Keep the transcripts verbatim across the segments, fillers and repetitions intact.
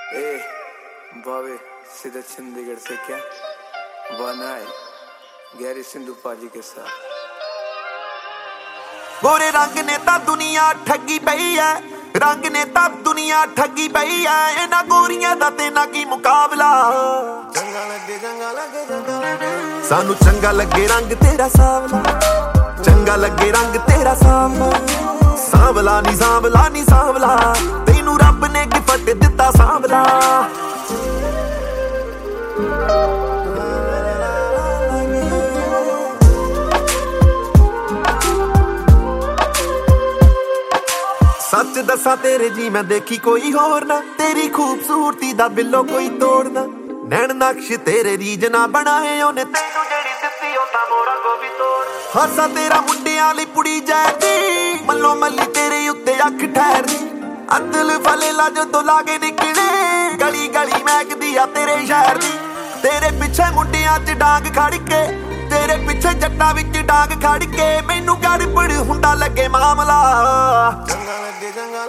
ए बावे सीधा चंडीगढ़ से क्या बनाए गैरी सिंधु पाजी के साथ। गोरे रंग ने ता दुनिया ठगी पई है, रंग ने ता दुनिया ठगी पई है। इन्हां गोरियां दा ते ना की मुकाबला। चंगा लगे चंगा लगे चंगा लगे सानू चंगा लगे रंग तेरा सावला, चंगा लगे रंग तेरा सावला। सांवला नी सांवला नी सांवला, तैनू रब ने गिफ्ट दिता सांवला। सच दसा तेरे जी मैं देखी कोई होर ना, तेरी खूबसूरती दा बिल्लो कोई तोड़ना। नैन नक्श तेरे रीज ना बनाए ओने, तैनू जेड़ी दित्ती ओ तां मोरा को भी तोड़। हासा तेरा मुंडियां लई पुड़ी जाती, मल्लो मल्ली तेरे उत्ते अख ठहरदी। अदल फले ला जो लागे निकले, गली गली महकदी आ तेरे शहर दी। तेरे पिछे मुंडियां च डांग खड़ के, तेरे पिछे जट्टां विच डांग खड़ के, मैनू गड़बड़ हुंदा लगे मामला। चंगा लगे चंगा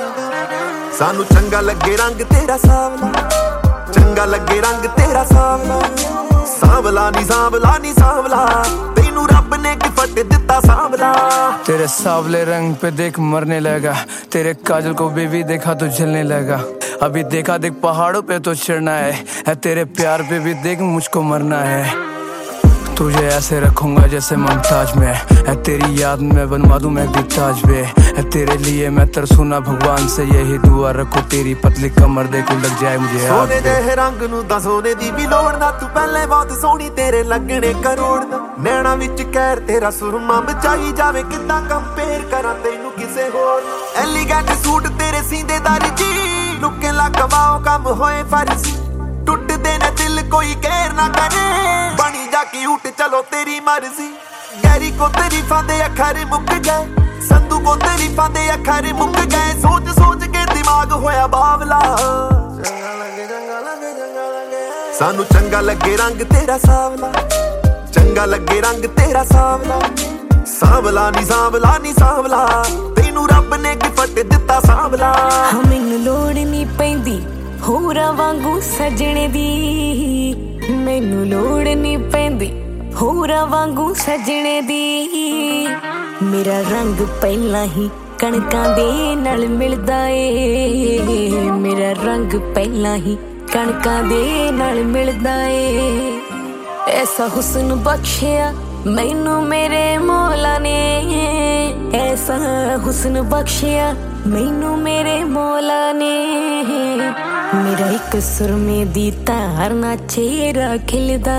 लगे सानू चंगा लगे रंग तेरा सावला, चंगा लगे रंग तेरा सावला। सांवला नी सांवला नी सांवला, तैनू रब ने गिफ्ट दिता सांवला। तेरे सावले रंग पे देख मरने लगा, तेरे काजल को बेबी देखा तो जलने लगा। अभी देखा देख पहाड़ों पे तो चढ़ना है, है तेरे प्यार पे भी देख मुझको मरना है। तुझे ऐसे रखूंगा जैसे मुमताज में, है तेरी याद में बनवा दूं मैं भी ताज पे। है तेरे लिए मैं तरसूना भगवान से यही दुआ रखो, तेरी पतली कमर देखो लग जाए मुझे। सोने दे रंग नू दा सोने दी भी लोड़ ना, तू पहले बहुत सोहनी तेरे लगने करोड़ ना। नैना विच कहर तेरा सुरमा बचाई जावे, किद्दां कंपेयर करा तैनू किसे होर। एलिगेंट सूट तेरे सींदे दारी जी, लुके ला कमाओ कम होए फर्जी। टुट देना दिल कोई कहर ना करे, बनी जा क्यूट चलो तेरी मर्जी। गैरी को तेरी फांदे अखर मुक गए, संधू को तेरी फांदे अखर मुक गए। सोच सोच के दिमाग होया बावला। चंगा लगे चंगा लगे चंगा लगे सानू चंगा लगे रंग तेरा सावला, चंगा लगे रंग तेरा सावला। सांवला नी सांवला नी सांवला, तैनू रब ने गिफ्ट दिता सांवला। मैनू लोड़ नी पैंदी होरा वांगू सजने दी, मैनू लोड़ नी पैंदी होरा वांगू सजने दी। मेरा रंग पहला ही कणकां दे नाल मिलदा ए, मेरा रंग पहला ही कणकां दे नाल मिलदा ए। ऐसा हुस्न बख्शिया मैनू मेरे मौला ने, ऐसा हुस्न बख्शिया मैनू मेरे मौला ने। मेरा एक सुरमे दी तार ना चेहरा खिलदा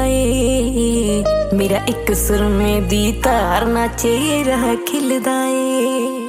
ए, मेरा एक सुरमे दी तार ना चेहरा खिलदा ए।